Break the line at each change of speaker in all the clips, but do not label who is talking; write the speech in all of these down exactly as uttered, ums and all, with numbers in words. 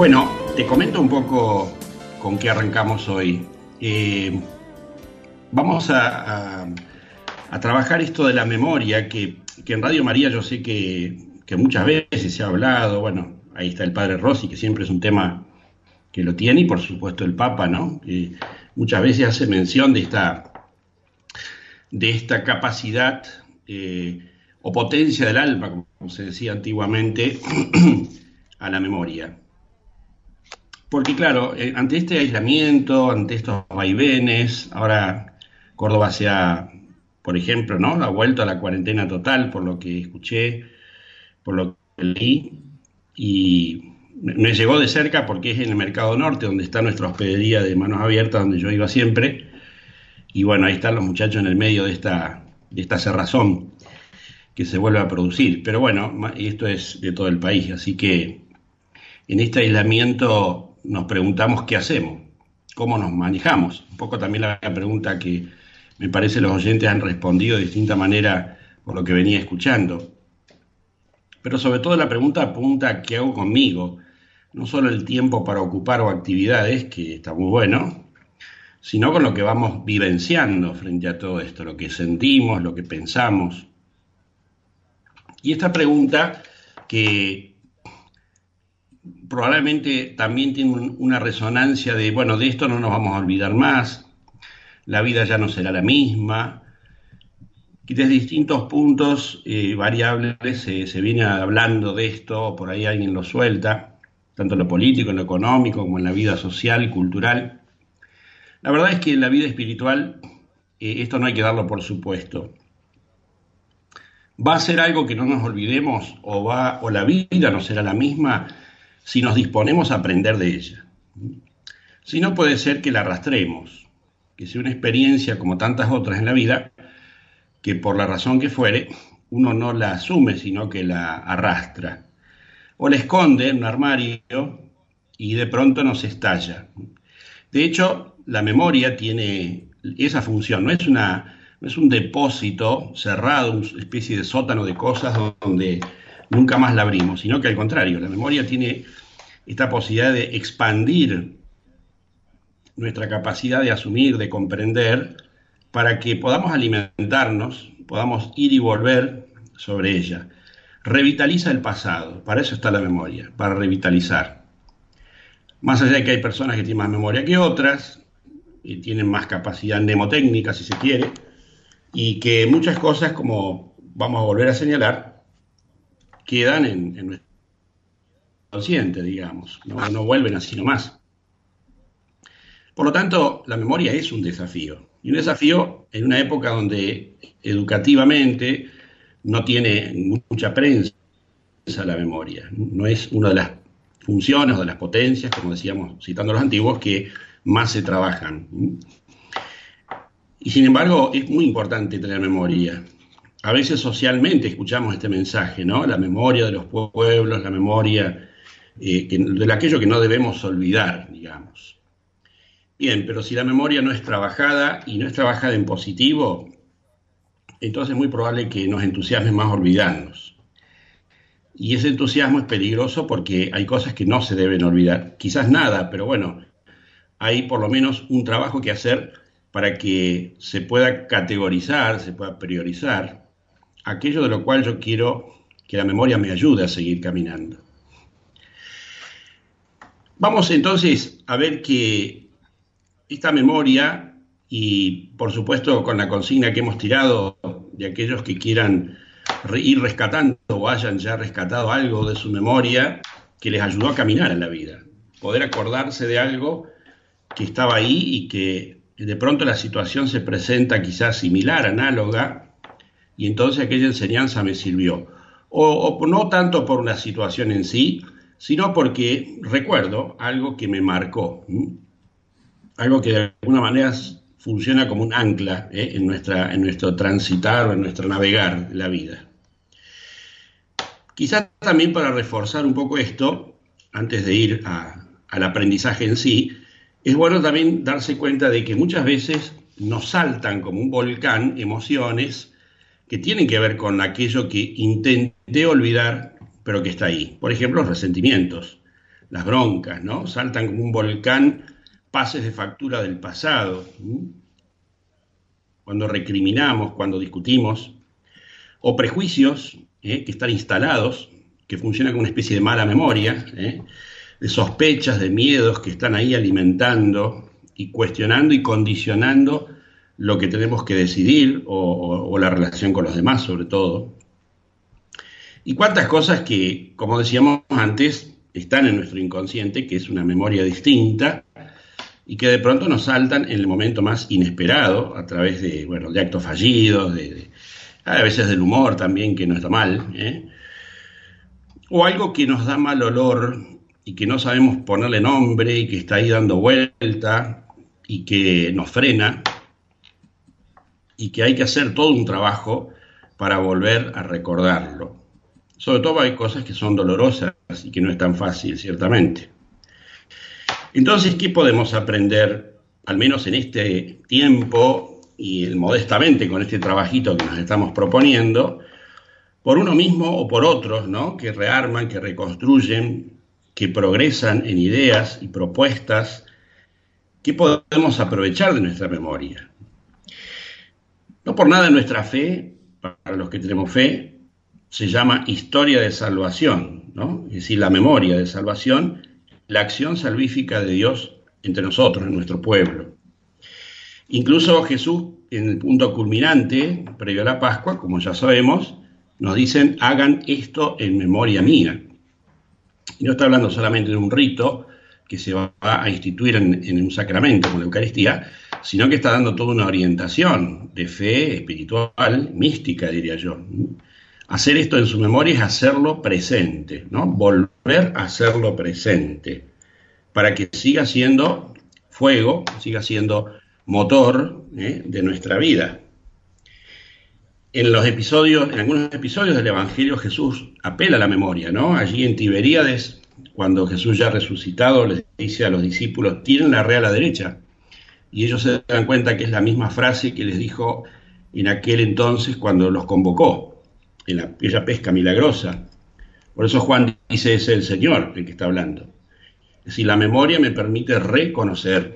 Bueno, te comento un poco con qué arrancamos hoy. Eh, vamos a, a, a trabajar esto de la memoria, que, que en Radio María yo sé que, que muchas veces se ha hablado. Bueno, ahí está el Padre Rossi, que siempre es un tema que lo tiene, y por supuesto el Papa, ¿no? Que muchas veces hace mención de esta, de esta capacidad eh, o potencia del alma, como se decía antiguamente, a la memoria. Porque claro, eh, ante este aislamiento, ante estos vaivenes, ahora Córdoba se ha, por ejemplo, ¿no?, ha vuelto a la cuarentena total, por lo que escuché, por lo que leí, y me llegó de cerca porque es en el Mercado Norte, donde está nuestra hospedería de Manos Abiertas, donde yo iba siempre, y bueno, ahí están los muchachos en el medio de esta, de esta cerrazón que se vuelve a producir. Pero bueno, esto es de todo el país, así que en este aislamiento nos preguntamos qué hacemos, cómo nos manejamos. Un poco también la pregunta que me parece los oyentes han respondido de distinta manera por lo que venía escuchando. Pero sobre todo la pregunta apunta a qué hago conmigo, no solo el tiempo para ocupar o actividades, que está muy bueno, sino con lo que vamos vivenciando frente a todo esto, lo que sentimos, lo que pensamos. Y esta pregunta, que probablemente también tiene un, una resonancia de, bueno, de esto no nos vamos a olvidar más, la vida ya no será la misma, que desde distintos puntos eh, variables se, se viene hablando de esto, por ahí alguien lo suelta, tanto en lo político, en lo económico, como en la vida social, cultural. La verdad es que en la vida espiritual eh, esto no hay que darlo por supuesto. Va a ser algo que no nos olvidemos, o, va, o la vida no será la misma si nos disponemos a aprender de ella. Si no, puede ser que la arrastremos, que sea una experiencia como tantas otras en la vida, que por la razón que fuere, uno no la asume, sino que la arrastra, o la esconde en un armario y de pronto nos estalla. De hecho, la memoria tiene esa función, no es, una, no es un depósito cerrado, una especie de sótano de cosas donde nunca más la abrimos, sino que al contrario, la memoria tiene esta posibilidad de expandir nuestra capacidad de asumir, de comprender, para que podamos alimentarnos, podamos ir y volver sobre ella. Revitaliza el pasado, para eso está la memoria, para revitalizar. Más allá de que hay personas que tienen más memoria que otras, y tienen más capacidad mnemotécnica, si se quiere, y que muchas cosas, como vamos a volver a señalar, quedan en, en nuestro consciente, digamos, no, no vuelven así nomás. Por lo tanto, la memoria es un desafío, y un desafío en una época donde educativamente no tiene mucha prensa la memoria, no es una de las funciones o de las potencias, como decíamos, citando a los antiguos, que más se trabajan. Y sin embargo, es muy importante tener memoria. A veces socialmente escuchamos este mensaje, ¿no? La memoria de los pueblos, la memoria eh, que, de aquello que no debemos olvidar, digamos. Bien, pero si la memoria no es trabajada, y no es trabajada en positivo, entonces es muy probable que nos entusiasme más olvidarnos. Y ese entusiasmo es peligroso porque hay cosas que no se deben olvidar. Quizás nada, pero bueno, hay por lo menos un trabajo que hacer para que se pueda categorizar, se pueda priorizar aquello de lo cual yo quiero que la memoria me ayude a seguir caminando. Vamos entonces a ver que esta memoria, y por supuesto con la consigna que hemos tirado de aquellos que quieran ir rescatando o hayan ya rescatado algo de su memoria que les ayudó a caminar en la vida, poder acordarse de algo que estaba ahí y que de pronto la situación se presenta quizás similar, análoga, y entonces aquella enseñanza me sirvió. O, o no tanto por una situación en sí, sino porque recuerdo algo que me marcó, ¿m? Algo que de alguna manera funciona como un ancla ¿eh? en, nuestra, en nuestro transitar o en nuestro navegar de la vida. Quizás también para reforzar un poco esto, antes de ir a, al aprendizaje en sí, es bueno también darse cuenta de que muchas veces nos saltan como un volcán emociones que tienen que ver con aquello que intenté olvidar, pero que está ahí. Por ejemplo, los resentimientos, las broncas, ¿no? Saltan como un volcán pases de factura del pasado, ¿m? Cuando recriminamos, cuando discutimos, o prejuicios ¿eh? que están instalados, que funcionan como una especie de mala memoria, ¿eh? de sospechas, de miedos que están ahí alimentando y cuestionando y condicionando lo que tenemos que decidir o, o, o la relación con los demás sobre todo. Y cuántas cosas que, como decíamos antes, están en nuestro inconsciente, que es una memoria distinta, y que de pronto nos saltan en el momento más inesperado, a través de, bueno, de actos fallidos, de, de, a veces del humor también, que no está mal, ¿eh? O algo que nos da mal olor y que no sabemos ponerle nombre y que está ahí dando vuelta y que nos frena y que hay que hacer todo un trabajo para volver a recordarlo. Sobre todo hay cosas que son dolorosas y que no es tan fácil, ciertamente. Entonces, ¿qué podemos aprender, al menos en este tiempo y modestamente con este trabajito que nos estamos proponiendo, por uno mismo o por otros, ¿no? Que rearman, que reconstruyen, que progresan en ideas y propuestas? ¿Qué podemos aprovechar de nuestra memoria? No por nada nuestra fe, para los que tenemos fe, se llama historia de salvación, ¿no? Es decir, la memoria de salvación, la acción salvífica de Dios entre nosotros, en nuestro pueblo. Incluso Jesús, en el punto culminante, previo a la Pascua, como ya sabemos, nos dicen, hagan esto en memoria mía. Y no está hablando solamente de un rito que se va a instituir en, en un sacramento como la Eucaristía, sino que está dando toda una orientación de fe espiritual, mística, diría yo. Hacer esto en su memoria es hacerlo presente, ¿no? Volver a hacerlo presente, para que siga siendo fuego, siga siendo motor ¿eh? de nuestra vida. En los episodios, en algunos episodios del Evangelio, Jesús apela a la memoria, ¿no? Allí en Tiberíades, cuando Jesús ya resucitado les dice a los discípulos, tiren la red a la derecha, y ellos se dan cuenta que es la misma frase que les dijo en aquel entonces cuando los convocó, en la, aquella pesca milagrosa. Por eso Juan dice, es el Señor el que está hablando. Es decir, la memoria me permite reconocer,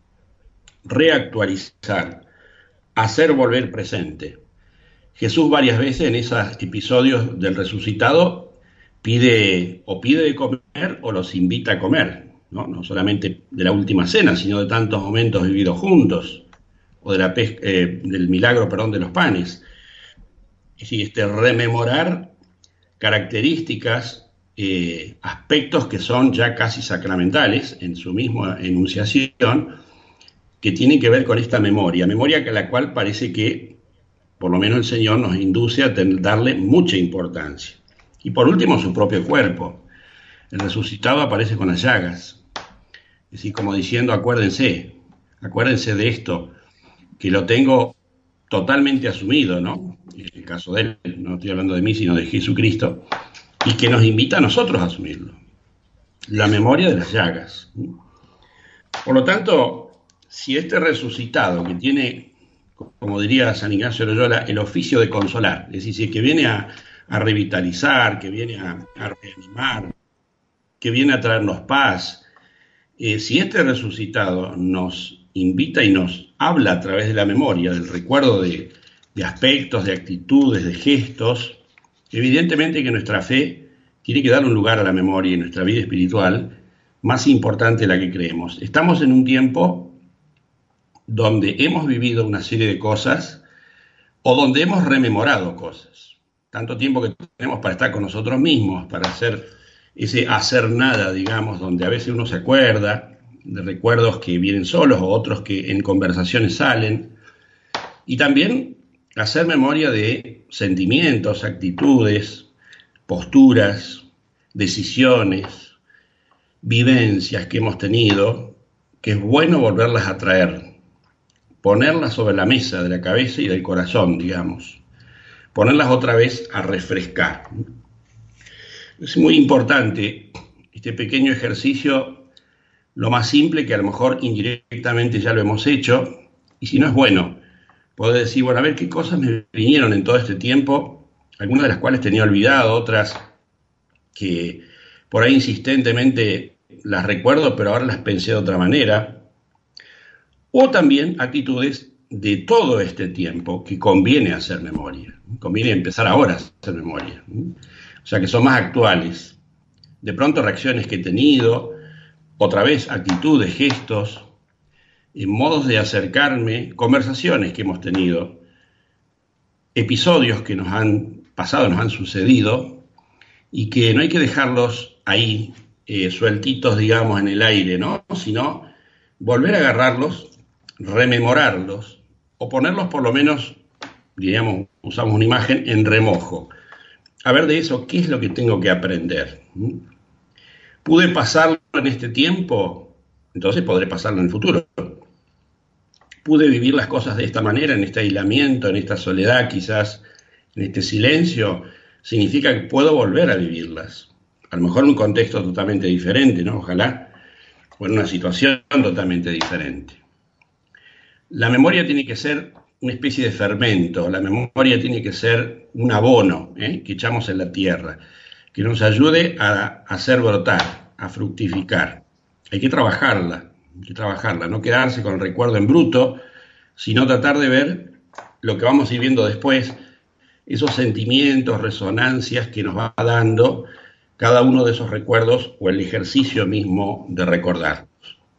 reactualizar, hacer volver presente. Jesús varias veces en esos episodios del resucitado pide o pide de comer o los invita a comer, ¿no? No solamente de la última cena, sino de tantos momentos vividos juntos, o de la pes- eh, del milagro, perdón, de los panes. Es decir, este rememorar características, eh, aspectos que son ya casi sacramentales en su misma enunciación, que tienen que ver con esta memoria, memoria a la cual parece que, por lo menos el Señor nos induce a tener, darle mucha importancia. Y por último, su propio cuerpo. El resucitado aparece con las llagas, es decir, como diciendo, acuérdense, acuérdense de esto, que lo tengo totalmente asumido, ¿no? En el caso de él, no estoy hablando de mí, sino de Jesucristo, y que nos invita a nosotros a asumirlo. La memoria de las llagas. Por lo tanto, si este resucitado, que tiene, como diría San Ignacio de Loyola, el oficio de consolar, es decir, si es que viene a, a revitalizar, que viene a, a reanimar, que viene a traernos paz, eh, si este resucitado nos invita y nos habla a través de la memoria, del recuerdo de, de aspectos, de actitudes, de gestos, evidentemente que nuestra fe tiene que dar un lugar a la memoria en nuestra vida espiritual más importante de la que creemos. Estamos en un tiempo donde hemos vivido una serie de cosas o donde hemos rememorado cosas. Tanto tiempo que tenemos para estar con nosotros mismos, para hacer ese hacer nada, digamos, donde a veces uno se acuerda de recuerdos que vienen solos o otros que en conversaciones salen. Y también hacer memoria de sentimientos, actitudes, posturas, decisiones, vivencias que hemos tenido, que es bueno volverlas a traer, ponerlas sobre la mesa de la cabeza y del corazón, digamos, ponerlas otra vez a refrescar. Es muy importante este pequeño ejercicio, lo más simple, que a lo mejor indirectamente ya lo hemos hecho, y si no es bueno, poder decir, bueno, a ver qué cosas me vinieron en todo este tiempo, algunas de las cuales tenía olvidado, otras que por ahí insistentemente las recuerdo, pero ahora las pensé de otra manera. O también actitudes de todo este tiempo que conviene hacer memoria. Conviene empezar ahora a hacer memoria. O sea, que son más actuales. De pronto reacciones que he tenido, otra vez actitudes, gestos, modos de acercarme, conversaciones que hemos tenido, episodios que nos han pasado, nos han sucedido, y que no hay que dejarlos ahí eh, sueltitos, digamos, en el aire, ¿no? Sino volver a agarrarlos, rememorarlos, o ponerlos por lo menos, diríamos, usamos una imagen, en remojo. A ver de eso, ¿qué es lo que tengo que aprender? ¿Pude pasarlo en este tiempo? Entonces podré pasarlo en el futuro. ¿Pude vivir las cosas de esta manera, en este aislamiento, en esta soledad, quizás en este silencio? Significa que puedo volver a vivirlas. A lo mejor en un contexto totalmente diferente, ¿no? Ojalá, o en una situación totalmente diferente. La memoria tiene que ser una especie de fermento, la memoria tiene que ser un abono, ¿eh? que echamos en la tierra, que nos ayude a hacer brotar, a fructificar. Hay que trabajarla, hay que trabajarla, no quedarse con el recuerdo en bruto, sino tratar de ver lo que vamos a ir viendo después, esos sentimientos, resonancias que nos va dando cada uno de esos recuerdos o el ejercicio mismo de recordarlos.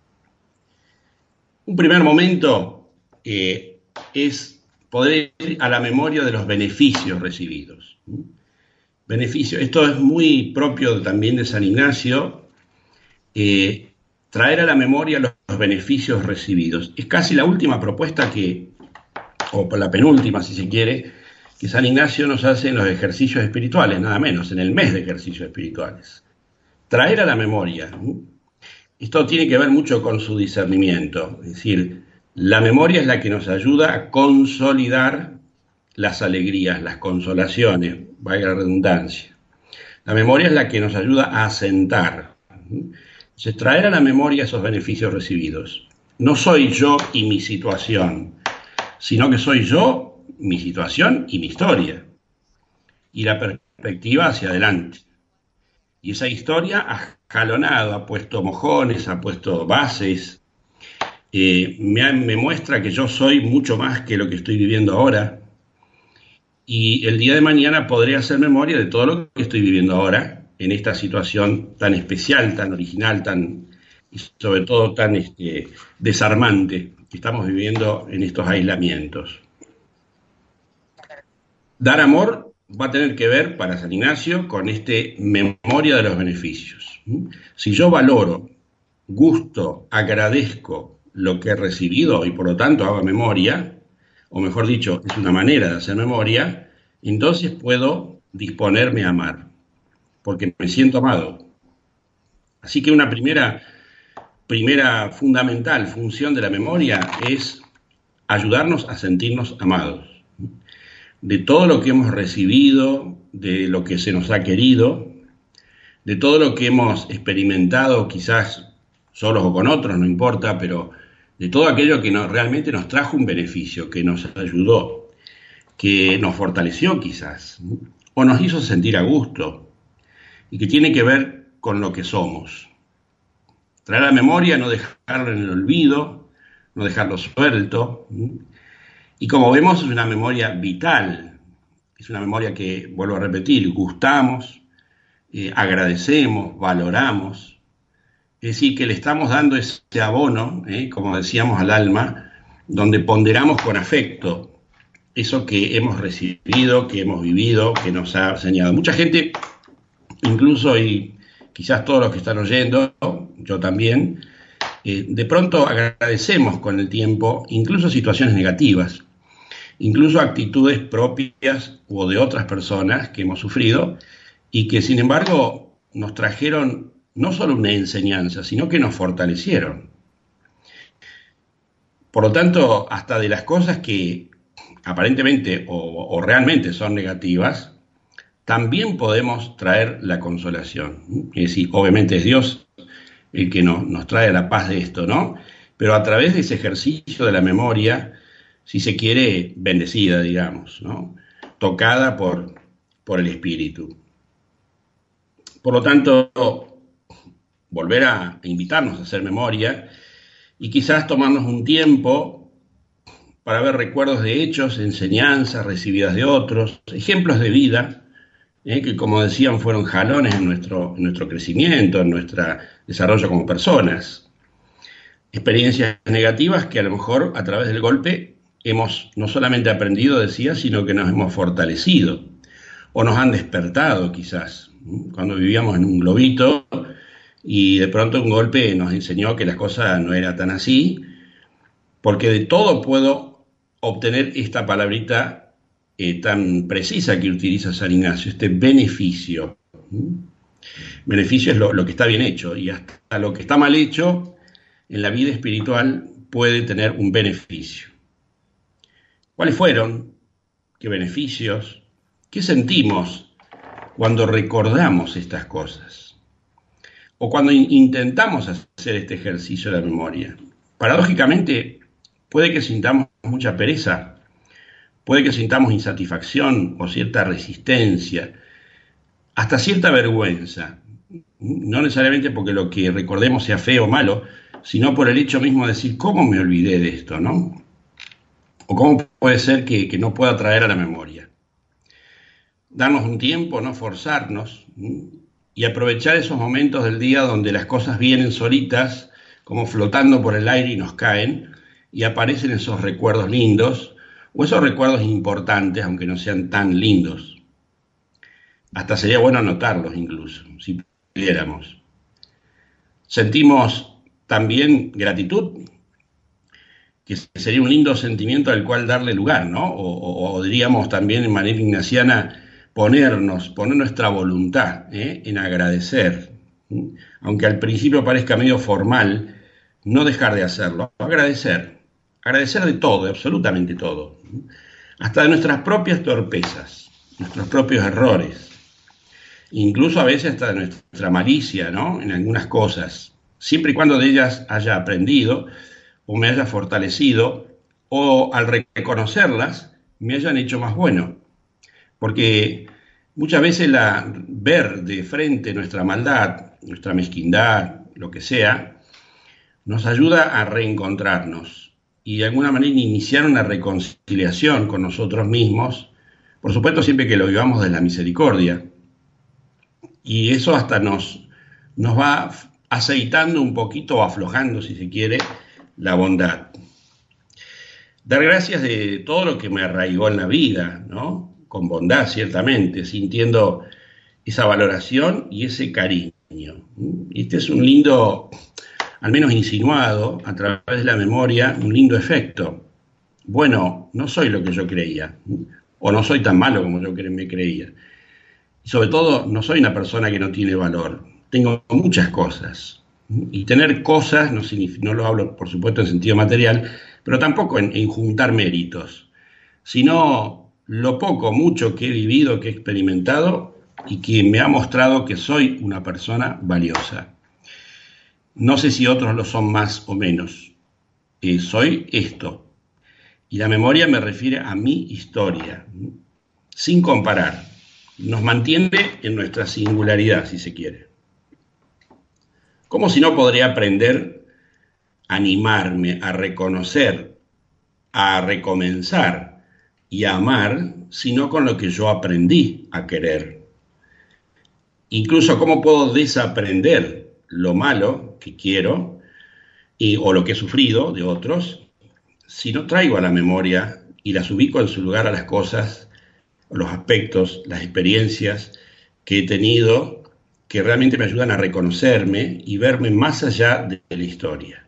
Un primer momento eh, es poder ir a la memoria de los beneficios recibidos. Beneficio, esto es muy propio también de San Ignacio, eh, traer a la memoria los, los beneficios recibidos. Es casi la última propuesta que, o la penúltima si se quiere, que San Ignacio nos hace en los ejercicios espirituales, nada menos, en el mes de ejercicios espirituales. Traer a la memoria. Esto tiene que ver mucho con su discernimiento, es decir, la memoria es la que nos ayuda a consolidar las alegrías, las consolaciones, valga la redundancia. La memoria es la que nos ayuda a asentar. Entonces, traer a la memoria esos beneficios recibidos. No soy yo y mi situación, sino que soy yo, mi situación y mi historia. Y la perspectiva hacia adelante. Y esa historia ha jalonado, ha puesto mojones, ha puesto bases, eh, me, me muestra que yo soy mucho más que lo que estoy viviendo ahora. Y el día de mañana podré hacer memoria de todo lo que estoy viviendo ahora, en esta situación tan especial, tan original, tan, y sobre todo tan este, desarmante que estamos viviendo en estos aislamientos. Dar amor va a tener que ver, para San Ignacio, con este memoria de los beneficios. Si yo valoro, gusto, agradezco lo que he recibido y por lo tanto hago memoria, o mejor dicho, es una manera de hacer memoria, entonces puedo disponerme a amar, porque me siento amado. Así que una primera, primera fundamental función de la memoria es ayudarnos a sentirnos amados. De todo lo que hemos recibido, de lo que se nos ha querido, de todo lo que hemos experimentado, quizás solos o con otros, no importa, pero de todo aquello que nos, realmente nos trajo un beneficio, que nos ayudó, que nos fortaleció quizás, o nos hizo sentir a gusto, y que tiene que ver con lo que somos. Traer a la memoria, no dejarlo en el olvido, no dejarlo suelto. Y como vemos, es una memoria vital, es una memoria que, vuelvo a repetir, gustamos, eh, agradecemos, valoramos. Es decir, que le estamos dando ese abono, eh, como decíamos, al alma, donde ponderamos con afecto eso que hemos recibido, que hemos vivido, que nos ha enseñado. Mucha gente, incluso y quizás todos los que están oyendo, yo también, eh, de pronto agradecemos con el tiempo, incluso situaciones negativas, incluso actitudes propias o de otras personas que hemos sufrido y que sin embargo nos trajeron no solo una enseñanza, sino que nos fortalecieron. Por lo tanto, hasta de las cosas que aparentemente o, o realmente son negativas, también podemos traer la consolación. Es decir, obviamente es Dios el que nos, nos trae la paz de esto, ¿no? Pero a través de ese ejercicio de la memoria, si se quiere, bendecida, digamos, ¿no? Tocada por, por el Espíritu. Por lo tanto, volver a invitarnos a hacer memoria y quizás tomarnos un tiempo para ver recuerdos de hechos, enseñanzas recibidas de otros, ejemplos de vida, eh, que como decían fueron jalones en nuestro, en nuestro crecimiento, en nuestro desarrollo como personas. Experiencias negativas que a lo mejor a través del golpe hemos no solamente aprendido, decía, sino que nos hemos fortalecido o nos han despertado quizás. Cuando vivíamos en un globito y de pronto un golpe nos enseñó que las cosas no eran tan así, porque de todo puedo obtener esta palabrita eh, tan precisa que utiliza San Ignacio, este beneficio. Beneficio es lo, lo que está bien hecho, y hasta lo que está mal hecho en la vida espiritual puede tener un beneficio. ¿Cuáles fueron? ¿Qué beneficios? ¿Qué sentimos cuando recordamos estas cosas? O cuando in- intentamos hacer este ejercicio de la memoria. Paradójicamente, puede que sintamos mucha pereza, puede que sintamos insatisfacción o cierta resistencia, hasta cierta vergüenza. No necesariamente porque lo que recordemos sea feo o malo, sino por el hecho mismo de decir, ¿cómo me olvidé de esto, no? O cómo puede ser que, que no pueda traer a la memoria. Darnos un tiempo, no forzarnos, ¿m? Y aprovechar esos momentos del día donde las cosas vienen solitas, como flotando por el aire y nos caen, y aparecen esos recuerdos lindos, o esos recuerdos importantes, aunque no sean tan lindos. Hasta sería bueno anotarlos incluso, si pudiéramos. Sentimos también gratitud, que sería un lindo sentimiento al cual darle lugar, ¿no? O, o, o diríamos también en manera ignaciana, ponernos, poner nuestra voluntad ¿eh? en agradecer. Aunque al principio parezca medio formal, no dejar de hacerlo, agradecer. Agradecer de todo, de absolutamente todo. Hasta de nuestras propias torpezas, nuestros propios errores. Incluso a veces hasta de nuestra malicia, ¿no? En algunas cosas. Siempre y cuando de ellas haya aprendido o me haya fortalecido, o al reconocerlas me hayan hecho más bueno. Porque muchas veces la, ver de frente nuestra maldad, nuestra mezquindad, lo que sea, nos ayuda a reencontrarnos y de alguna manera iniciar una reconciliación con nosotros mismos, por supuesto siempre que lo vivamos de la misericordia. Y eso hasta nos, nos va aceitando un poquito o aflojando, si se quiere, la bondad. Dar gracias de todo lo que me arraigó en la vida, ¿no? Con bondad, ciertamente, sintiendo esa valoración y ese cariño. Y este es un lindo, al menos insinuado, a través de la memoria, un lindo efecto. Bueno, no soy lo que yo creía, o no soy tan malo como yo me creía. Y sobre todo, no soy una persona que no tiene valor. Tengo muchas cosas. Y tener cosas, no, no lo hablo por supuesto en sentido material, pero tampoco en, en juntar méritos, sino lo poco, mucho que he vivido, que he experimentado y que me ha mostrado que soy una persona valiosa. No sé si otros lo son más o menos. Eh, soy esto. Y la memoria me refiere a mi historia, sin comparar. Nos mantiene en nuestra singularidad, si se quiere. ¿Cómo si no podría aprender a animarme, a reconocer, a recomenzar y a amar, sino con lo que yo aprendí a querer? Incluso, ¿cómo puedo desaprender lo malo que quiero y, o lo que he sufrido de otros, si no traigo a la memoria y las ubico en su lugar a las cosas, los aspectos, las experiencias que he tenido, que realmente me ayudan a reconocerme y verme más allá de la historia?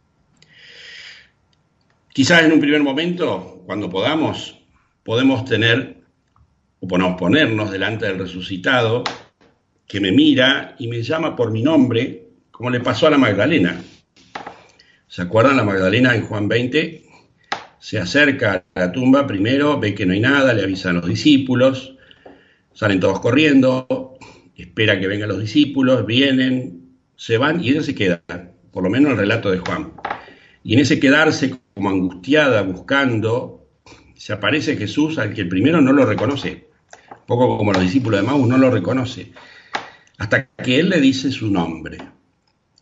Quizás en un primer momento, cuando podamos, podemos tener, o podemos ponernos delante del resucitado, que me mira y me llama por mi nombre, como le pasó a la Magdalena. ¿Se acuerdan? La Magdalena en Juan veinte se acerca a la tumba primero, ve que no hay nada, le avisan los discípulos, salen todos corriendo, espera que vengan los discípulos, vienen, se van y ella se queda, por lo menos el relato de Juan. Y en ese quedarse como angustiada, buscando, se aparece Jesús al que el primero no lo reconoce, un poco como los discípulos de Maús no lo reconoce, hasta que él le dice su nombre.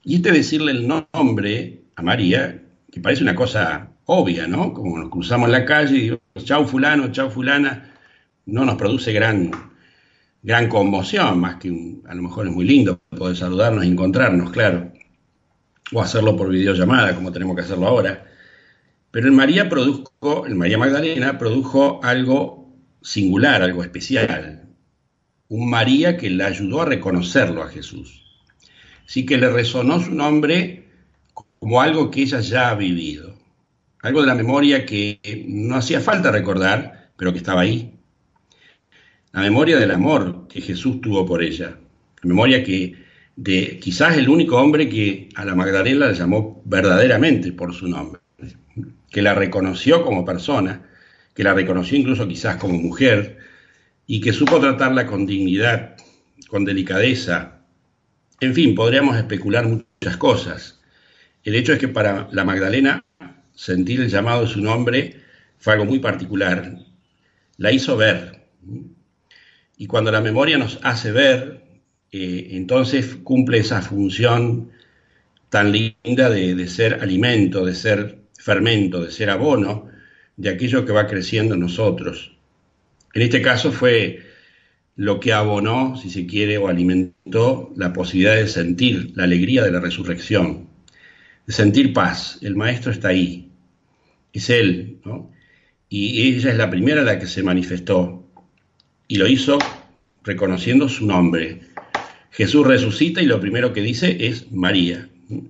Y este decirle el nombre a María, que parece una cosa obvia, ¿no? Como nos cruzamos en la calle y digo, chau fulano, chau fulana, no nos produce gran, gran conmoción, más que un, a lo mejor es muy lindo poder saludarnos y encontrarnos, claro, o hacerlo por videollamada, como tenemos que hacerlo ahora. Pero en María produjo, en María Magdalena produjo algo singular, algo especial. Un María que la ayudó a reconocerlo a Jesús. Sí que le resonó su nombre como algo que ella ya ha vivido. Algo de la memoria que no hacía falta recordar, pero que estaba ahí. La memoria del amor que Jesús tuvo por ella. La memoria que de quizás el único hombre que a la Magdalena la llamó verdaderamente por su nombre. Que la reconoció como persona, que la reconoció incluso quizás como mujer, y que supo tratarla con dignidad, con delicadeza. En fin, podríamos especular muchas cosas. El hecho es que para la Magdalena sentir el llamado de su nombre fue algo muy particular. La hizo ver. Y cuando la memoria nos hace ver, eh, entonces cumple esa función tan linda de, de ser alimento, de ser fermento, de ser abono de aquello que va creciendo en nosotros. En este caso fue lo que abonó, si se quiere, o alimentó la posibilidad de sentir la alegría de la resurrección, de sentir paz. El Maestro está ahí, es Él, ¿no? Y ella es la primera la que se manifestó, y lo hizo reconociendo su nombre. Jesús resucita y lo primero que dice es María.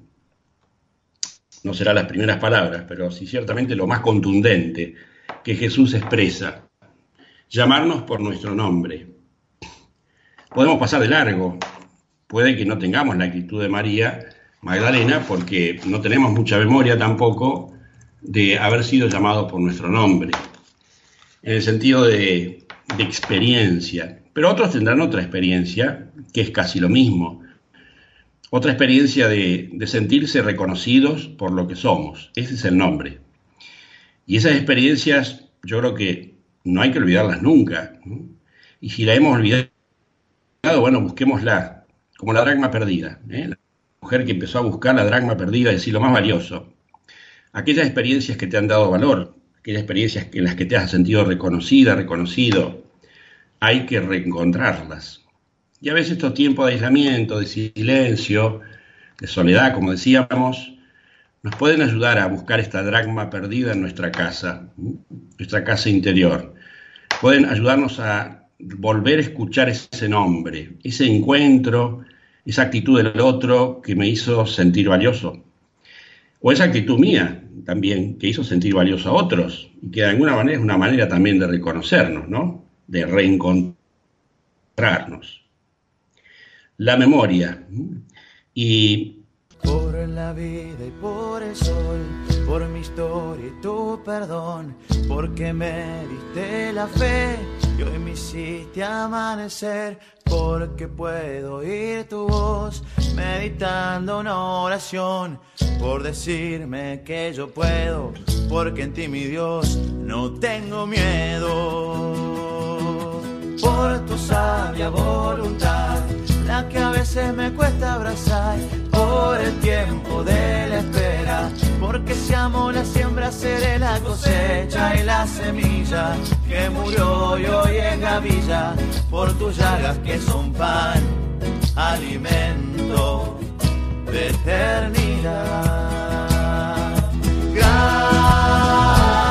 No serán las primeras palabras, pero sí ciertamente lo más contundente que Jesús expresa. Llamarnos por nuestro nombre. Podemos pasar de largo. Puede que no tengamos la actitud de María Magdalena porque no tenemos mucha memoria tampoco de haber sido llamados por nuestro nombre, en el sentido de, de experiencia. Pero otros tendrán otra experiencia, que es casi lo mismo. Otra experiencia de, de sentirse reconocidos por lo que somos. Ese es el nombre. Y esas experiencias yo creo que no hay que olvidarlas nunca, ¿no? Y si la hemos olvidado, bueno, busquémosla, como la dracma perdida, ¿eh? La mujer que empezó a buscar la dracma perdida, es decir, lo más valioso. Aquellas experiencias que te han dado valor, aquellas experiencias en las que te has sentido reconocida, reconocido, hay que reencontrarlas. Y a veces estos tiempos de aislamiento, de silencio, de soledad, como decíamos, nos pueden ayudar a buscar esta dracma perdida en nuestra casa, nuestra casa interior. Pueden ayudarnos a volver a escuchar ese nombre, ese encuentro, esa actitud del otro que me hizo sentir valioso. O esa actitud mía también, que hizo sentir valioso a otros, y que de alguna manera es una manera también de reconocernos, ¿no? De reencontrarnos. La memoria. Y
por la vida y por el sol, por mi historia y tu perdón, porque me diste la fe y hoy me hiciste amanecer, porque puedo oír tu voz meditando una oración, por decirme que yo puedo, porque en ti mi Dios no tengo miedo, por tu sabia voluntad, la que a veces me cuesta abrazar, por el tiempo de la espera, porque si amo la siembra seré la cosecha y la semilla que murió y hoy es gavilla, por tus llagas que son pan, alimento de eternidad. Gracias.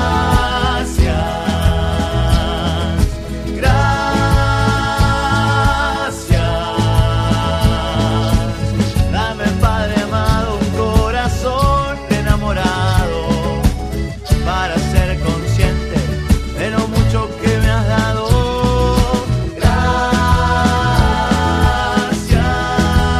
Gracias.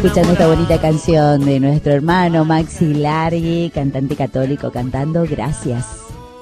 escuchando esta bonita canción de nuestro hermano Maxi Largui, cantante católico, cantando Gracias.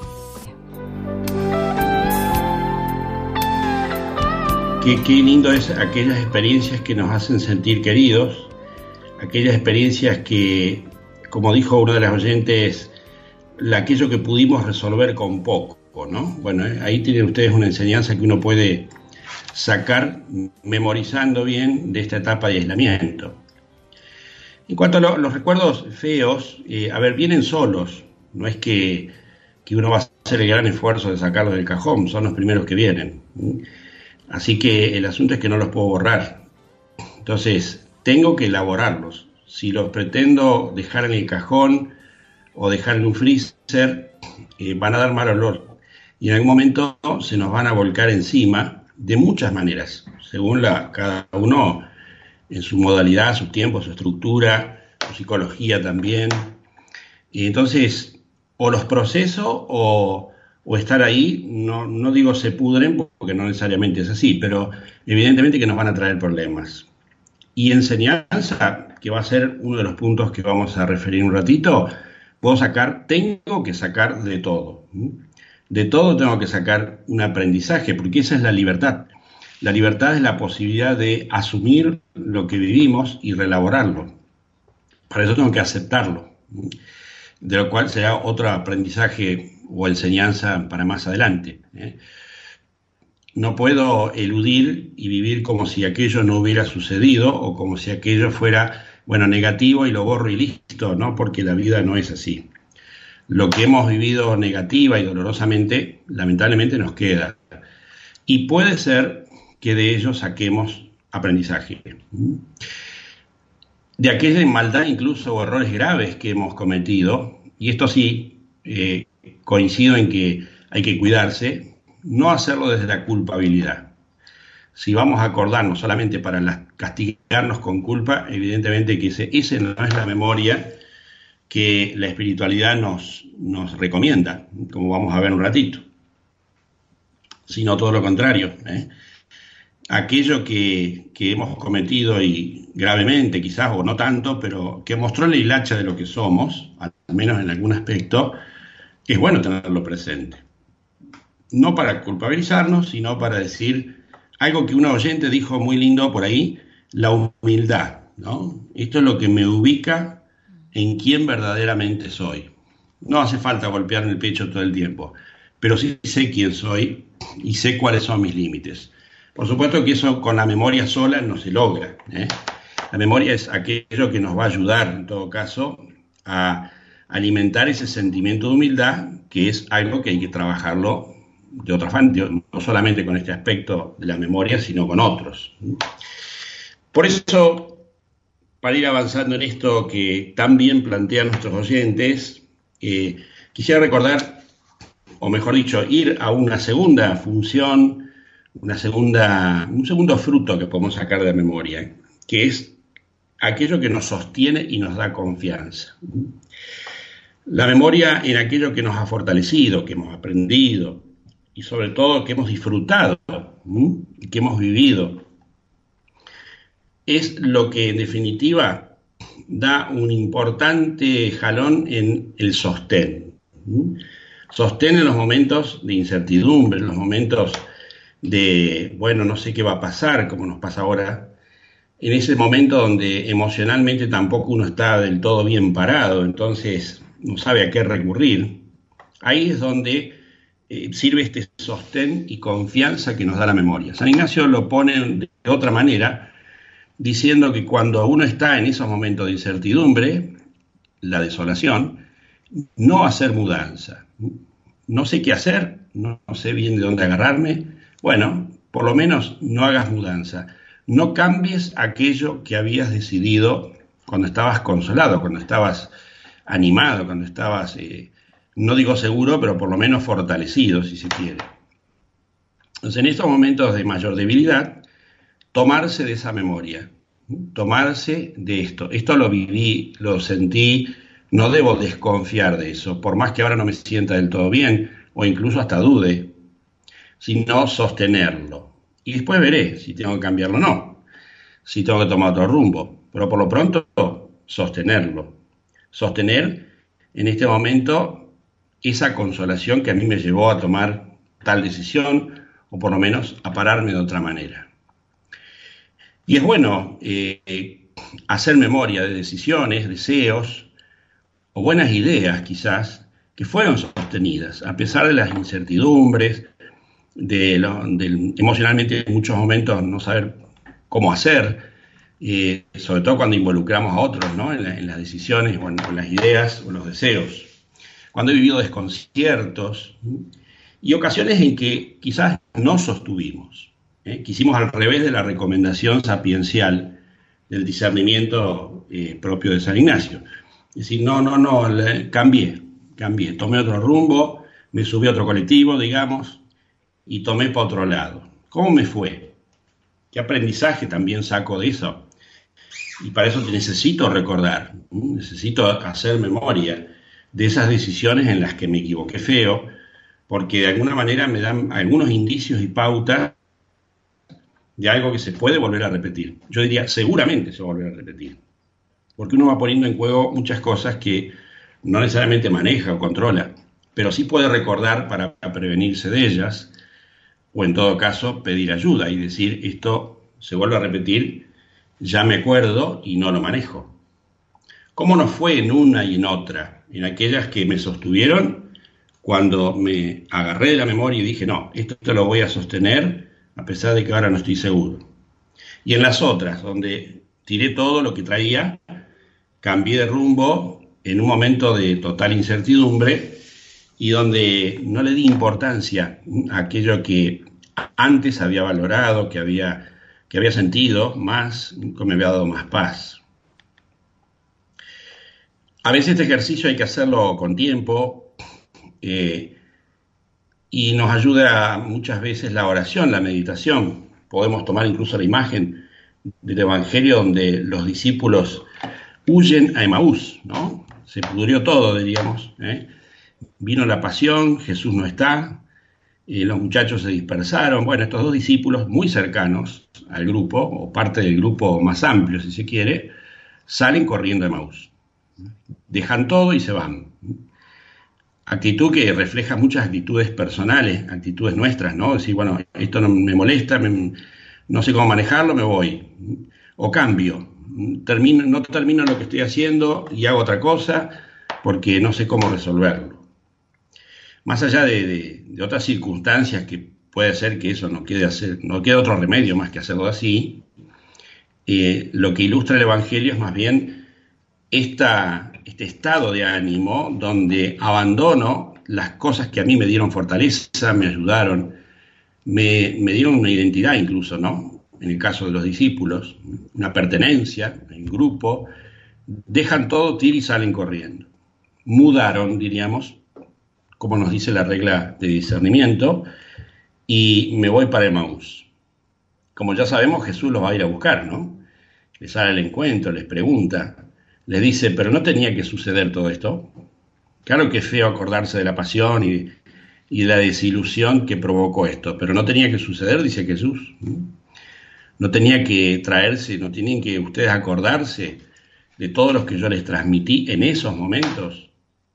Qué, qué lindo es aquellas experiencias que nos hacen sentir queridos, aquellas experiencias que, como dijo uno de los oyentes, la, aquello que pudimos resolver con poco, ¿no? Bueno, eh, ahí tienen ustedes una enseñanza que uno puede sacar memorizando bien de esta etapa de aislamiento. En cuanto a lo, los recuerdos feos, eh, a ver, vienen solos, no es que, que uno va a hacer el gran esfuerzo de sacarlos del cajón, son los primeros que vienen. Así que el asunto es que no los puedo borrar. Entonces, tengo que elaborarlos. Si los pretendo dejar en el cajón o dejar en un freezer, eh, van a dar mal olor. Y en algún momento se nos van a volcar encima de muchas maneras, según la, cada uno en su modalidad, su tiempo, su estructura, su psicología también. Y entonces, o los proceso o... o estar ahí, no, no digo se pudren, porque no necesariamente es así, pero evidentemente que nos van a traer problemas. Y enseñanza, que va a ser uno de los puntos que vamos a referir un ratito, puedo sacar, tengo que sacar de todo. De todo tengo que sacar un aprendizaje, porque esa es la libertad. La libertad es la posibilidad de asumir lo que vivimos y reelaborarlo. Para eso tengo que aceptarlo, de lo cual será otro aprendizaje o enseñanza para más adelante, ¿eh? No puedo eludir y vivir como si aquello no hubiera sucedido o como si aquello fuera, bueno, negativo y lo borro y listo, ¿no? Porque la vida no es así. Lo que hemos vivido negativa y dolorosamente, lamentablemente nos queda. Y puede ser que de ello saquemos aprendizaje. De aquella maldad incluso o errores graves que hemos cometido, y esto sí, eh, coincido en que hay que cuidarse, no hacerlo desde la culpabilidad. Si vamos a acordarnos solamente para la, castigarnos con culpa, evidentemente que ese, ese no es la memoria que la espiritualidad nos, nos recomienda, como vamos a ver un ratito, sino todo lo contrario, ¿eh? Aquello que, que hemos cometido y gravemente quizás, o no tanto, pero que mostró la hilacha de lo que somos, al menos en algún aspecto, es bueno tenerlo presente. No para culpabilizarnos, sino para decir algo que un oyente dijo muy lindo por ahí, la humildad, ¿no? Esto es lo que me ubica en quién verdaderamente soy. No hace falta golpearme el pecho todo el tiempo, pero sí sé quién soy y sé cuáles son mis límites. Por supuesto que eso con la memoria sola no se logra, ¿eh? La memoria es aquello que nos va a ayudar, en todo caso, a alimentar ese sentimiento de humildad, que es algo que hay que trabajarlo de otra forma, no solamente con este aspecto de la memoria, sino con otros. Por eso, para ir avanzando en esto que tan bien plantean nuestros oyentes, eh, quisiera recordar, o mejor dicho, ir a una segunda función, una segunda, un segundo fruto que podemos sacar de la memoria, que es aquello que nos sostiene y nos da confianza. La memoria en aquello que nos ha fortalecido, que hemos aprendido y sobre todo que hemos disfrutado, ¿sí? Que hemos vivido, es lo que en definitiva da un importante jalón en el sostén. ¿Sí? Sostén en los momentos de incertidumbre, en los momentos de, bueno, no sé qué va a pasar, como nos pasa ahora, en ese momento donde emocionalmente tampoco uno está del todo bien parado, entonces no sabe a qué recurrir. Ahí es donde eh, sirve este sostén y confianza que nos da la memoria. San Ignacio lo pone de otra manera, diciendo que cuando uno está en esos momentos de incertidumbre, la desolación, no hacer mudanza. No sé qué hacer, no, no sé bien de dónde agarrarme. Bueno, por lo menos no hagas mudanza. No cambies aquello que habías decidido cuando estabas consolado, cuando estabas animado, cuando estabas, eh, no digo seguro, pero por lo menos fortalecido, si se quiere. Entonces, en estos momentos de mayor debilidad, tomarse de esa memoria, tomarse de esto. Esto lo viví, lo sentí, no debo desconfiar de eso, por más que ahora no me sienta del todo bien, o incluso hasta dude, sino sostenerlo. Y después veré si tengo que cambiarlo o no, si tengo que tomar otro rumbo. pero por lo pronto sostenerlo, sostener en este momento esa consolación que a mí me llevó a tomar tal decisión, o por lo menos a pararme de otra manera. Y es bueno eh, hacer memoria de decisiones, deseos o buenas ideas quizás que fueron sostenidas a pesar de las incertidumbres, de, lo, de emocionalmente en muchos momentos no saber cómo hacer, eh, sobre todo cuando involucramos a otros, ¿no? en, la, en las decisiones, o en, o en las ideas o los deseos. Cuando he vivido desconciertos y ocasiones en que quizás no sostuvimos, ¿eh? que hicimos al revés de la recomendación sapiencial del discernimiento eh, propio de San Ignacio. Es decir, no, no, no, le, cambié, cambié, tomé otro rumbo, me subí a otro colectivo, digamos, y tomé para otro lado. ¿Cómo me fue? ¿Qué aprendizaje también saco de eso? Y para eso necesito recordar, necesito hacer memoria de esas decisiones en las que me equivoqué feo, porque de alguna manera me dan algunos indicios y pautas de algo que se puede volver a repetir. Yo diría, seguramente se va a volver a repetir, porque uno va poniendo en juego muchas cosas que no necesariamente maneja o controla, pero sí puede recordar para prevenirse de ellas, o en todo caso pedir ayuda y decir, esto se vuelve a repetir, ya me acuerdo y no lo manejo. ¿Cómo nos fue en una y en otra? En aquellas que me sostuvieron cuando me agarré de la memoria y dije, no, esto te lo voy a sostener a pesar de que ahora no estoy seguro. Y en las otras, donde tiré todo lo que traía, cambié de rumbo en un momento de total incertidumbre y donde no le di importancia a aquello que antes había valorado, que había, que había sentido más, que me había dado más paz. A veces este ejercicio hay que hacerlo con tiempo eh, y nos ayuda muchas veces la oración, la meditación. Podemos tomar incluso la imagen del Evangelio donde los discípulos huyen a Emaús, ¿no? Se pudrió todo, diríamos, ¿eh? Vino la pasión, Jesús no está, eh, los muchachos se dispersaron. Bueno, estos dos discípulos muy cercanos al grupo, o parte del grupo más amplio, si se quiere, salen corriendo a Emaús. Dejan todo y se van. Actitud que refleja muchas actitudes personales, actitudes nuestras, ¿no? Decir, bueno, esto no me molesta, me, no sé cómo manejarlo, me voy. O cambio, termino, no termino lo que estoy haciendo y hago otra cosa porque no sé cómo resolverlo. Más allá de, de, de otras circunstancias que puede ser que eso no quede, hacer, no quede otro remedio más que hacerlo así, eh, lo que ilustra el Evangelio es más bien esta, este estado de ánimo donde abandono las cosas que a mí me dieron fortaleza, me ayudaron, me, me dieron una identidad incluso, ¿no? En el caso de los discípulos, una pertenencia en grupo, dejan todo, tiran y salen corriendo. Mudaron, diríamos, como nos dice la regla de discernimiento, y me voy para Emaús. Como ya sabemos, Jesús los va a ir a buscar, ¿no? Les sale al encuentro, les pregunta, les dice, ¿pero no tenía que suceder todo esto? Claro que es feo acordarse de la pasión y, y de la desilusión que provocó esto, pero no tenía que suceder, dice Jesús. No tenía que traerse, no tienen que ustedes acordarse de todos los que yo les transmití en esos momentos.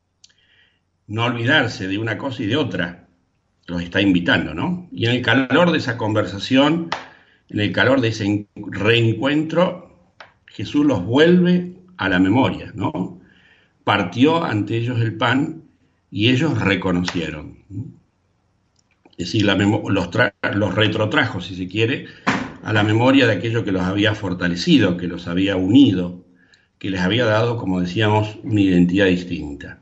No olvidarse de una cosa y de otra, los está invitando, ¿no? Y en el calor de esa conversación, en el calor de ese reencuentro, Jesús los vuelve a la memoria, ¿no? Partió ante ellos el pan y ellos reconocieron. Es decir, la los, los retrotrajo, si se quiere, a la memoria de aquello que los había fortalecido, que los había unido, que les había dado, como decíamos, una identidad distinta.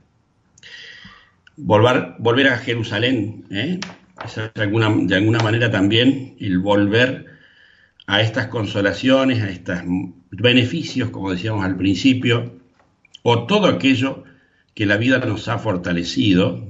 Volver, volver a Jerusalén, ¿eh? Es de alguna, de alguna manera también el volver a estas consolaciones, a estos beneficios, como decíamos al principio, o todo aquello que la vida nos ha fortalecido.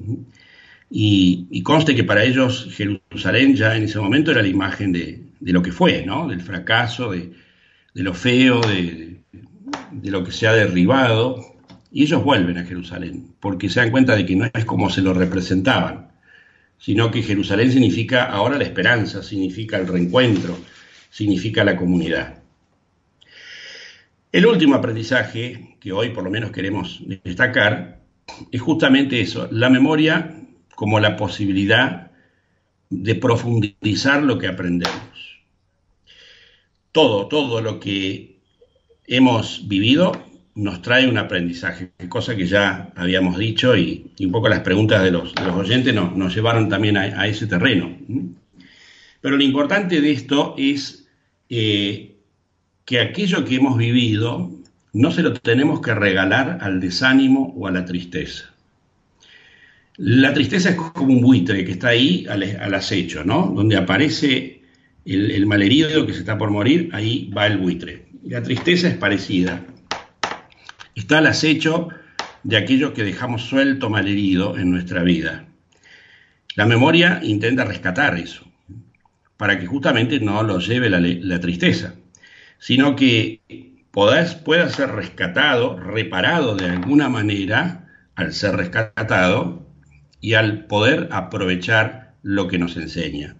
Y, y conste que para ellos Jerusalén ya en ese momento era la imagen de, de lo que fue, ¿no? Del fracaso, de, de lo feo, de, de lo que se ha derribado. Y ellos vuelven a Jerusalén, porque se dan cuenta de que no es como se lo representaban, sino que Jerusalén significa ahora la esperanza, significa el reencuentro, significa la comunidad. El último aprendizaje que hoy por lo menos queremos destacar es justamente eso, la memoria como la posibilidad de profundizar lo que aprendemos. Todo, todo lo que hemos vivido nos trae un aprendizaje, cosa que ya habíamos dicho y, y un poco las preguntas de los, de los oyentes nos, nos llevaron también a, a ese terreno. Pero lo importante de esto es eh, que aquello que hemos vivido no se lo tenemos que regalar al desánimo o a la tristeza. La tristeza es como un buitre que está ahí al, al acecho, ¿no? Donde aparece el, el malherido que se está por morir, ahí va el buitre. La tristeza es parecida. Está al acecho de aquello que dejamos suelto, malherido en nuestra vida. La memoria intenta rescatar eso, para que justamente no lo lleve la, la tristeza, sino que podás, pueda ser rescatado, reparado de alguna manera al ser rescatado y al poder aprovechar lo que nos enseña.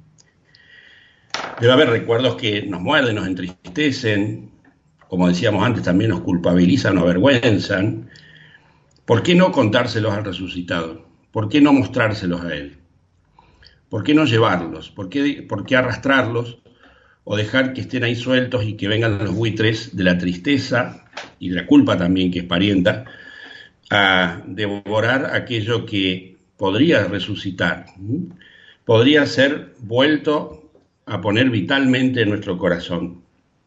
Debe haber recuerdos que nos muerden, nos entristecen, como decíamos antes, también nos culpabilizan o avergüenzan. ¿Por qué no contárselos al resucitado? ¿Por qué no mostrárselos a él? ¿Por qué no llevarlos? ¿Por qué, por qué arrastrarlos o dejar que estén ahí sueltos y que vengan los buitres de la tristeza y de la culpa también, que es parienta, a devorar aquello que podría resucitar, podría ser vuelto a poner vitalmente en nuestro corazón?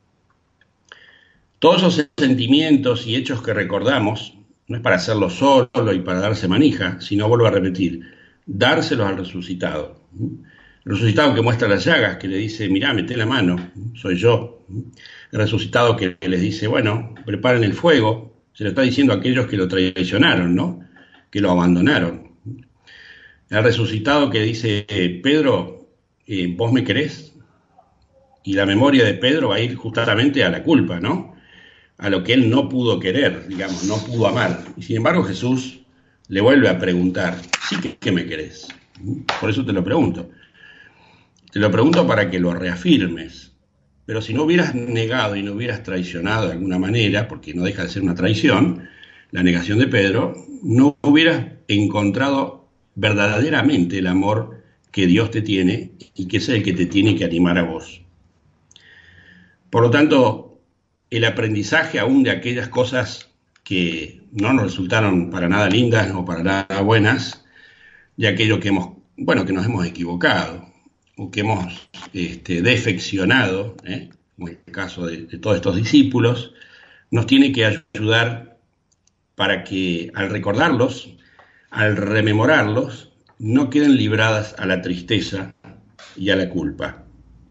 Todos esos sentimientos y hechos que recordamos, no es para hacerlo solo y para darse manija, sino, vuelvo a repetir, dárselos al resucitado. El resucitado que muestra las llagas, que le dice, mirá, meté la mano, soy yo. El resucitado que les dice, bueno, preparen el fuego, se lo está diciendo a aquellos que lo traicionaron, ¿no? Que lo abandonaron. El resucitado que dice, Pedro, eh, ¿vos me querés? Y la memoria de Pedro va a ir justamente a la culpa, ¿no? A lo que él no pudo querer, digamos, no pudo amar. Y sin embargo Jesús le vuelve a preguntar, sí que, ¿qué me querés? Por eso te lo pregunto. Te lo pregunto para que lo reafirmes. Pero si no hubieras negado y no hubieras traicionado de alguna manera, porque no deja de ser una traición, la negación de Pedro, no hubieras encontrado verdaderamente el amor que Dios te tiene y que es el que te tiene que animar a vos. Por lo tanto, el aprendizaje aún de aquellas cosas que no nos resultaron para nada lindas o para nada buenas, de aquello que hemos, bueno, que nos hemos equivocado o que hemos este, defeccionado, ¿eh? como el caso de, de todos estos discípulos, nos tiene que ayudar para que al recordarlos, al rememorarlos, no queden libradas a la tristeza y a la culpa.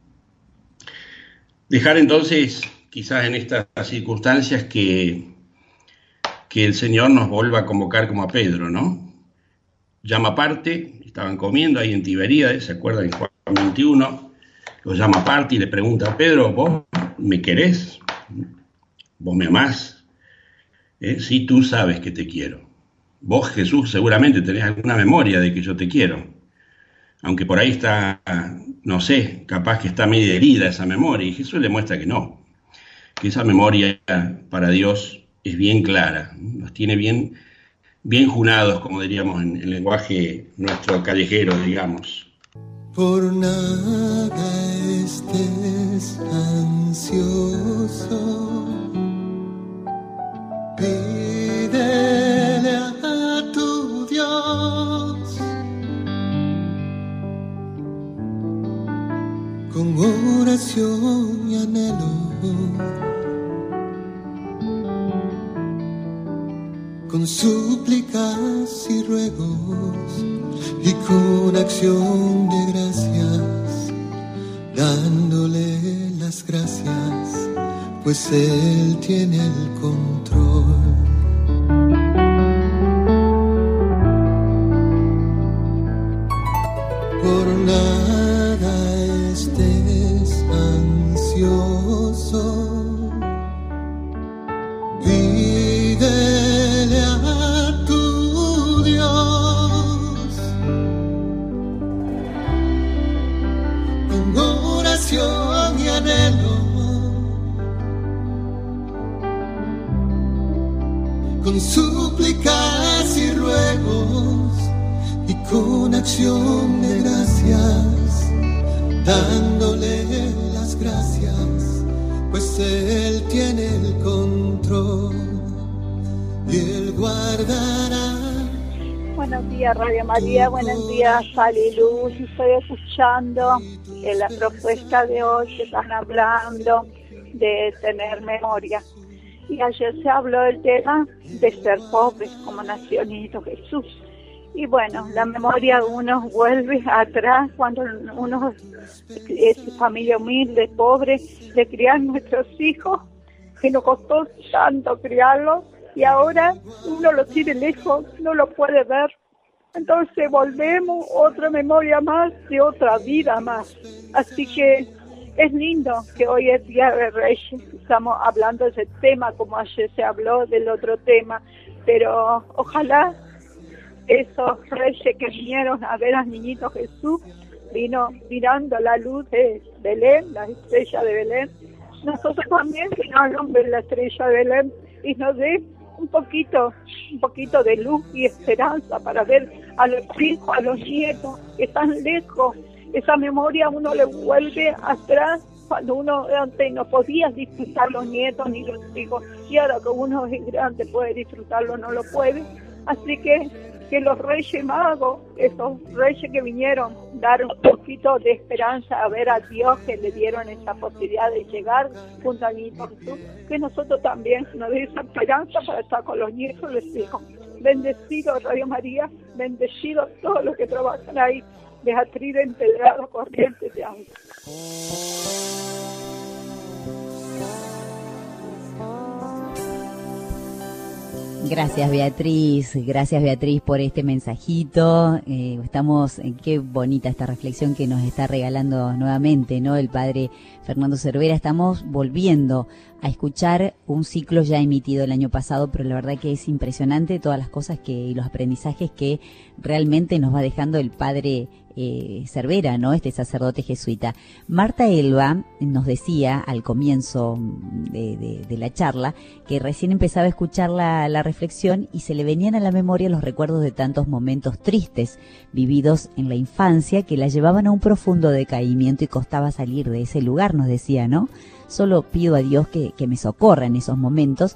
Dejar entonces, quizás en estas circunstancias, que, que el Señor nos vuelva a convocar como a Pedro, ¿no? Llama aparte, estaban comiendo ahí en Tiberíades, ¿se acuerdan? En Juan veintiuno, lo llama aparte y le pregunta, Pedro, ¿vos me querés? ¿Vos me amás? ¿Eh? Sí, tú sabes que te quiero. Vos, Jesús, seguramente tenés alguna memoria de que yo te quiero. Aunque por ahí está, no sé, capaz que está medio herida esa memoria. Y Jesús le muestra que no. Que esa memoria para Dios es bien clara. Nos tiene bien, bien junados, como diríamos en el lenguaje nuestro callejero, digamos.
Por nada estés ansioso. Pídele a tu Dios con oración y anhelo, con súplicas y ruegos y con acción de gracias, dándole las gracias, pues Él tiene el control. Por nada estés ansioso, pídele a tu Dios con oración y anhelo,
acción de gracias, dándole las gracias, pues Él tiene el control y Él guardará.
Buenos días, Radio María, buenos días, Sal y Luz. Estoy escuchando en la propuesta de hoy que están hablando de tener memoria. Y ayer se habló del tema de ser pobres, como nació el niñito Jesús. Y bueno, la memoria uno vuelve atrás cuando uno es familia humilde, pobre, de criar nuestros hijos, que nos costó tanto criarlos, y ahora uno lo tiene lejos, no lo puede ver. Entonces volvemos, otra memoria más de otra vida más. Así que es lindo que hoy es Día de Reyes, estamos hablando de ese tema como ayer se habló del otro tema, pero ojalá esos reyes que vinieron a ver al niñito Jesús, vino mirando la luz de Belén, la estrella de Belén, nosotros también que nos alumbre la estrella de Belén y nos dé un poquito, un poquito de luz y esperanza para ver a los hijos, a los nietos que están lejos. Esa memoria uno le vuelve atrás cuando uno antes no podía disfrutar los nietos ni los hijos, y ahora que uno es grande puede disfrutarlo, no lo puede. Así que que los Reyes Magos, esos reyes que vinieron, dar un poquito de esperanza a ver a Dios, que le dieron esa posibilidad de llegar junto al niño Jesús, que nosotros también nos dé esa esperanza para estar con los nietos y los hijos. Bendecido Radio María, bendecido todos los que trabajan ahí, Beatriz de Empedrado, Corrientes de Agua.
Gracias Beatriz, gracias Beatriz por este mensajito. Eh, estamos, eh, qué bonita esta reflexión que nos está regalando nuevamente, ¿no? El padre Fernando Cervera. Estamos volviendo a escuchar un ciclo ya emitido el año pasado, pero la verdad que es impresionante todas las cosas que y los aprendizajes que realmente nos va dejando el padre eh, Cervera, ¿no? Este sacerdote jesuita. Marta Elba nos decía al comienzo de, de, de la charla que recién empezaba a escuchar la, la reflexión y se le venían a la memoria los recuerdos de tantos momentos tristes vividos en la infancia que la llevaban a un profundo decaimiento y costaba salir de ese lugar, nos decía, ¿no? Solo pido a Dios que, que me socorra en esos momentos,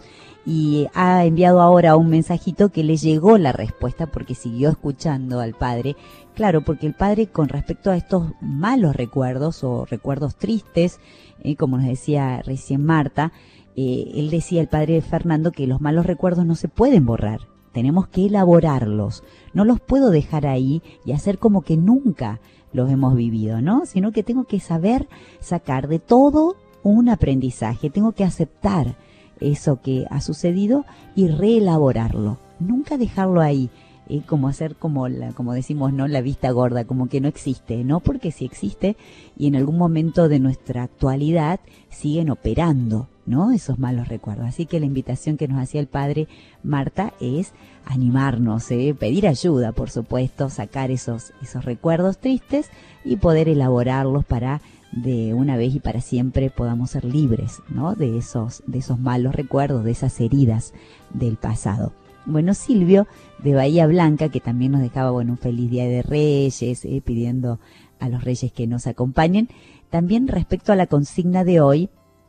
y ha enviado ahora un mensajito que le llegó la respuesta porque siguió escuchando al padre. Claro, porque el padre, con respecto a estos malos recuerdos o recuerdos tristes, eh, como nos decía recién Marta, eh, él decía, el padre Fernando, que los malos recuerdos no se pueden borrar, tenemos que elaborarlos, no los puedo dejar ahí y hacer como que nunca los hemos vivido, ¿no? Sino que tengo que saber sacar de todo un aprendizaje, tengo que aceptar eso que ha sucedido y reelaborarlo, nunca dejarlo ahí, eh, como hacer como la, como decimos, ¿no? La vista gorda, como que no existe, ¿no? Porque sí existe y en algún momento de nuestra actualidad siguen operando, ¿no? Esos malos recuerdos. Así que la invitación que nos hacía el padre Marta es animarnos, ¿eh? Pedir ayuda, por supuesto, sacar esos, esos recuerdos tristes y poder elaborarlos para de una vez y para siempre podamos ser libres, ¿no? De esos, de esos malos recuerdos, de esas heridas del pasado. Bueno, Silvio de Bahía Blanca, que también nos dejaba, bueno, un feliz Día de Reyes, eh, pidiendo a los Reyes que nos acompañen. También respecto a la consigna de hoy,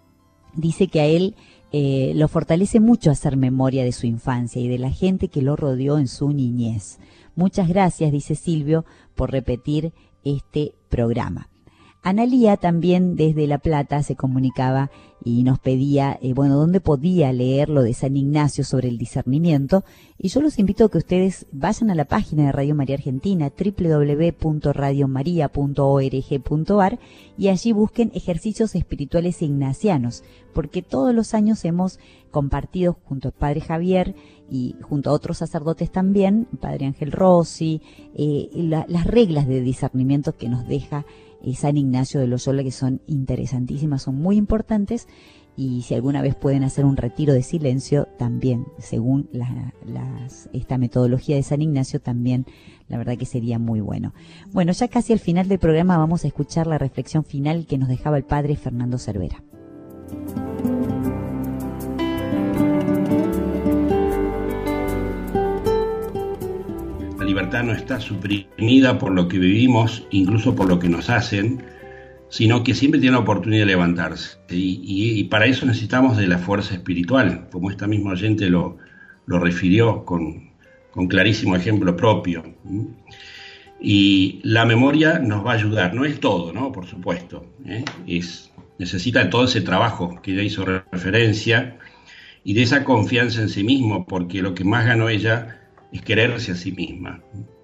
dice que a él eh, lo fortalece mucho hacer memoria de su infancia y de la gente que lo rodeó en su niñez. Muchas gracias, dice Silvio, por repetir este programa. Analía también desde La Plata se comunicaba y nos pedía, eh, bueno, dónde podía leer lo de San Ignacio sobre el discernimiento, y yo los invito a que ustedes vayan a la página de Radio María Argentina, doble u doble u doble u punto radio maría punto org punto a r, y allí busquen ejercicios espirituales ignacianos, porque todos los años hemos compartido junto al Padre Javier y junto a otros sacerdotes también, Padre Ángel Rossi, eh, la, las reglas de discernimiento que nos deja San Ignacio de Loyola, que son interesantísimas, son muy importantes, y si alguna vez pueden hacer un retiro de silencio, también, según la, las, esta metodología de San Ignacio, también la verdad que sería muy bueno. Bueno, ya casi al final del programa vamos a escuchar la reflexión final que nos dejaba el padre Fernando Cervera.
La libertad no está suprimida por lo que vivimos, incluso por lo que nos hacen, sino que siempre tiene la oportunidad de levantarse. Y, y, y para eso necesitamos de la fuerza espiritual, como esta misma oyente lo, lo refirió con, con clarísimo ejemplo propio. Y la memoria nos va a ayudar, no es todo, ¿no? Por supuesto, ¿eh? es, necesita todo ese trabajo que ella hizo referencia y de esa confianza en sí mismo, porque lo que más ganó ella es quererse a sí misma.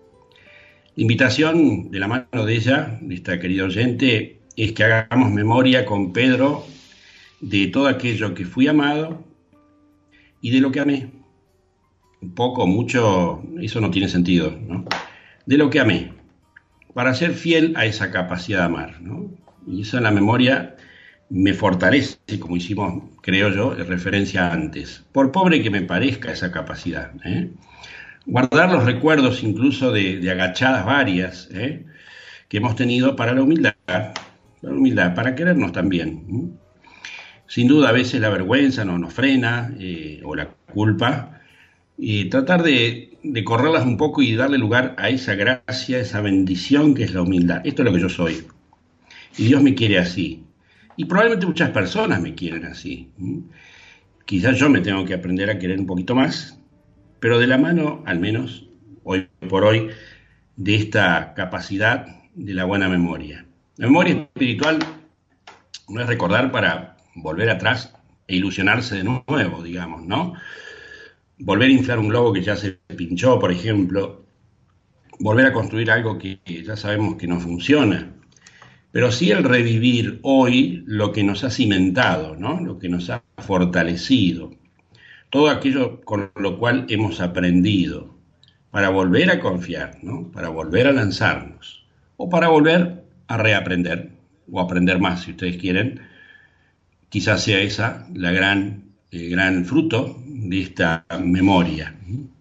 La invitación de la mano de ella, de esta querida oyente, es que hagamos memoria con Pedro de todo aquello que fui amado y de lo que amé. Un poco, mucho, eso no tiene sentido, ¿no? De lo que amé, para ser fiel a esa capacidad de amar, ¿no? Y eso en la memoria me fortalece, como hicimos, creo yo, en referencia antes, por pobre que me parezca esa capacidad, ¿eh? Guardar los recuerdos incluso de, de agachadas varias, ¿eh? que hemos tenido para la humildad, la humildad, para querernos también. ¿eh? Sin duda a veces la vergüenza no nos frena, eh, o la culpa, y tratar de, de correrlas un poco y darle lugar a esa gracia, esa bendición que es la humildad. Esto es lo que yo soy, y Dios me quiere así, y probablemente muchas personas me quieren así. ¿eh? Quizás yo me tengo que aprender a querer un poquito más, pero de la mano, al menos hoy por hoy, de esta capacidad de la buena memoria. La memoria espiritual no es recordar para volver atrás e ilusionarse de nuevo, digamos, ¿no? Volver a inflar un globo que ya se pinchó, por ejemplo, volver a construir algo que ya sabemos que no funciona, pero sí el revivir hoy lo que nos ha cimentado, ¿no? Lo que nos ha fortalecido. Todo aquello con lo cual hemos aprendido, para volver a confiar, ¿no? Para volver a lanzarnos, o para volver a reaprender, o aprender más, si ustedes quieren. Quizás sea esa la gran, el gran fruto de esta memoria.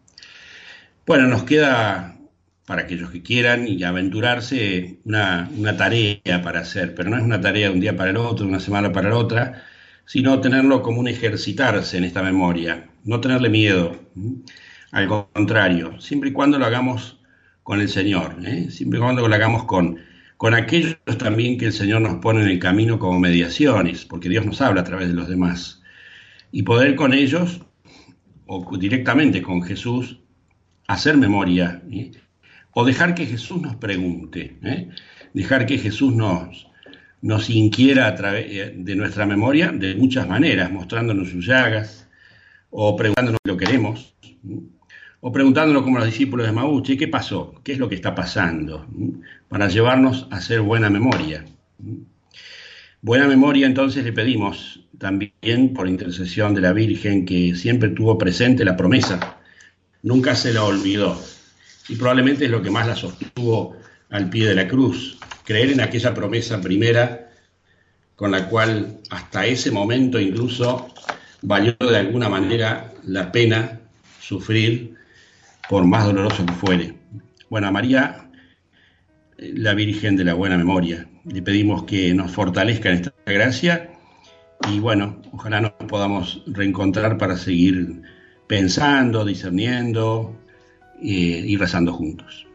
Bueno, nos queda, para aquellos que quieran y aventurarse, una, una tarea para hacer, pero no es una tarea de un día para el otro, de una semana para la otra, sino tenerlo como un ejercitarse en esta memoria, no tenerle miedo, ¿eh? Al contrario, siempre y cuando lo hagamos con el Señor, ¿eh? siempre y cuando lo hagamos con, con aquellos también que el Señor nos pone en el camino como mediaciones, porque Dios nos habla a través de los demás, y poder con ellos, o directamente con Jesús, hacer memoria, ¿eh? o dejar que Jesús nos pregunte, ¿eh? dejar que Jesús nos... nos inquiera a través de nuestra memoria de muchas maneras, mostrándonos sus llagas, o preguntándonos lo que queremos, o preguntándonos como los discípulos de Maús, che, ¿qué pasó? ¿Qué es lo que está pasando? Para llevarnos a hacer buena memoria. Buena memoria, entonces, le pedimos también por intercesión de la Virgen, que siempre tuvo presente la promesa, nunca se la olvidó, y probablemente es lo que más la sostuvo al pie de la cruz, creer en aquella promesa primera con la cual hasta ese momento incluso valió de alguna manera la pena sufrir, por más doloroso que fuere. Bueno, a María, la Virgen de la Buena Memoria, le pedimos que nos fortalezca en esta gracia y bueno, ojalá nos podamos reencontrar para seguir pensando, discerniendo eh, y rezando juntos.